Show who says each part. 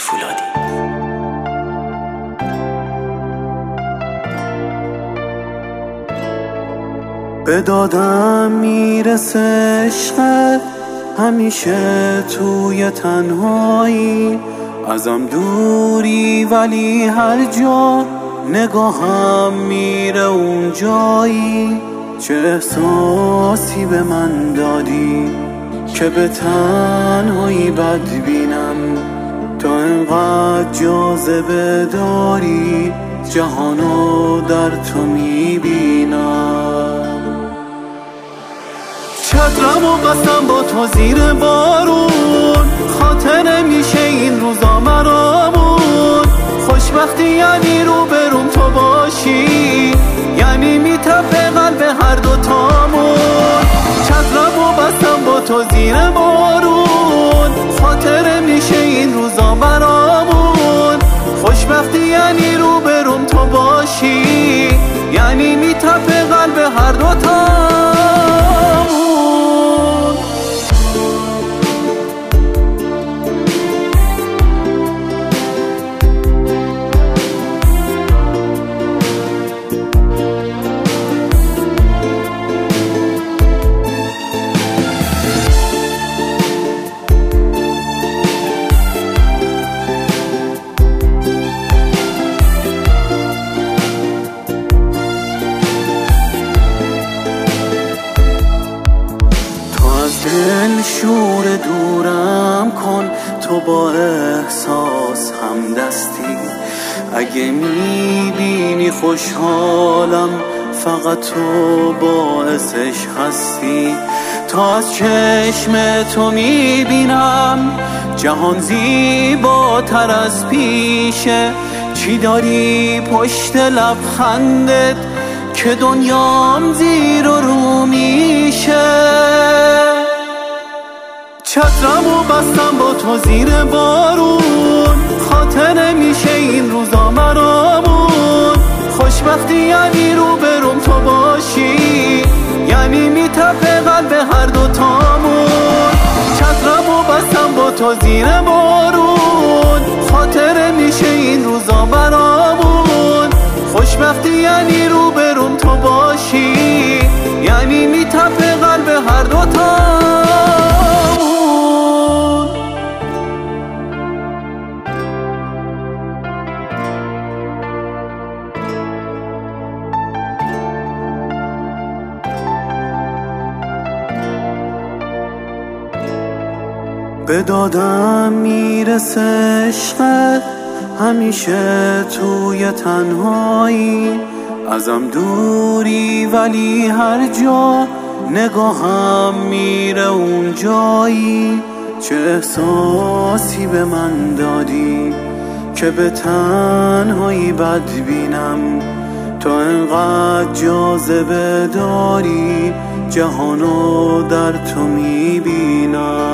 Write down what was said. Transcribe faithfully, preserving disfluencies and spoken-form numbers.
Speaker 1: فولادی.
Speaker 2: به دادم میرسه عشقت همیشه توی تنهایی، ازم دوری ولی هر جا نگاهم میره اون جایی. چه احساسی به من دادی که به تنهایی بد بینم، تا انقدر جاذبه داری جهانو در تو میبینم. چترم و بستم با تو زیر بارون، خاطره میشه این روزا مرامون. خوشبختی یعنی رو بروم تو باشی، یعنی میتپه قلب هر دوتامون. چترم و بستم با تو زیر بارون، خاطره میشه این روزا مرامون. خوشبختی یعنی رو بروم تو باشی، یعنی میتپه قلب هر دوتامون. دل شور دورم کن، تو با احساس هم دستی. اگه میبینی خوشحالم فقط تو باعثش هستی. تا از چشم تو میبینم جهان زیباتر از پیشه. چی داری پشت لبخندت که دنیام زیر و رو میشه. چترم و بستم با تو زیر بارون، خاطره میشه این روزا مرامون. خوشبختی یعنی رو بروم تو باشی، یعنی میتپه قلب هر دوتامون. چترم و بستم با تو زیر بارون، خاطره میشه این روزا مرامون. خوشبختی یعنی رو بروم تو باشی، یعنی میتپه قلب هر دوتامون. به دادم میرسه عشقت همیشه توی تنهایی، ازم دوری ولی هر جا نگاهم میره اون جایی. چه احساسی به من دادی که به تنهایی بد بینم، تا انقدر جاذبه داری جهانو در تو میبینم.